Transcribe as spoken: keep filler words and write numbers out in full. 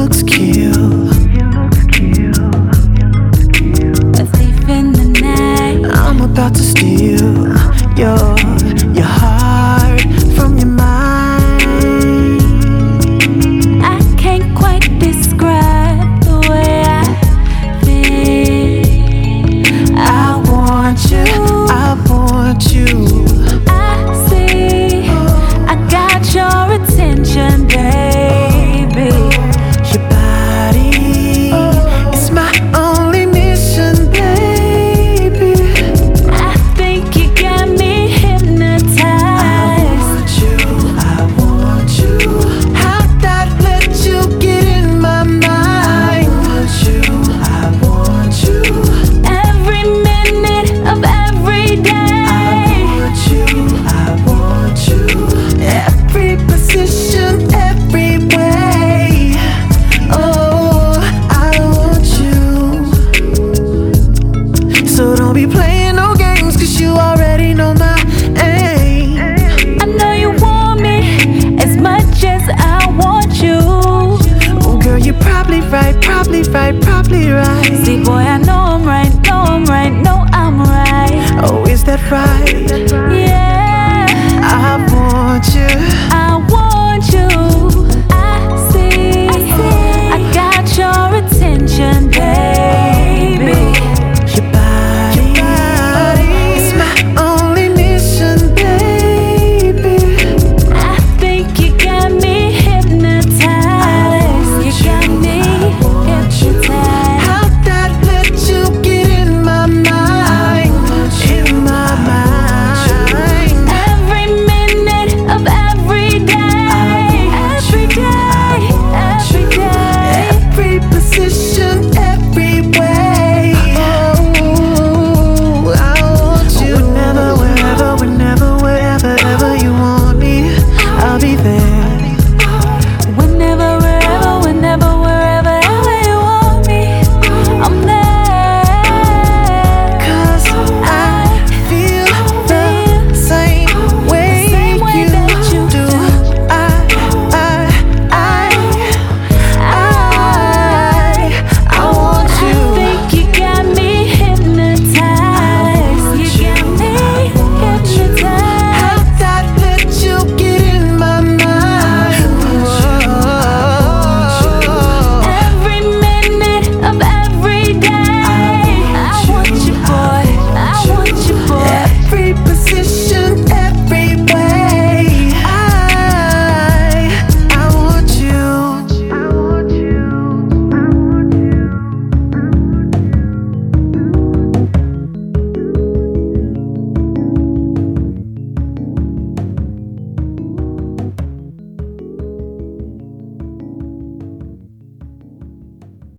looks cute. A thief in the night. I'm about to steal your your heart from your mind. I can't quite describe the way I feel. I want you, I want you. I see, I got your attention, baby. Your body is my only mission, baby. I think you got me hypnotized. I want you, I want you. How'd that let you get in my mind? I want you, I want you. Every minute of every day. I want you, I want you. Every position, every way. Oh, I want you. So don't be playing no games, cause you already know my aim. I know you want me as much as I want you. Oh girl, you're probably right, probably right, probably right. See boy, I know I'm right, know I'm right, know I'm right. Oh, is that right?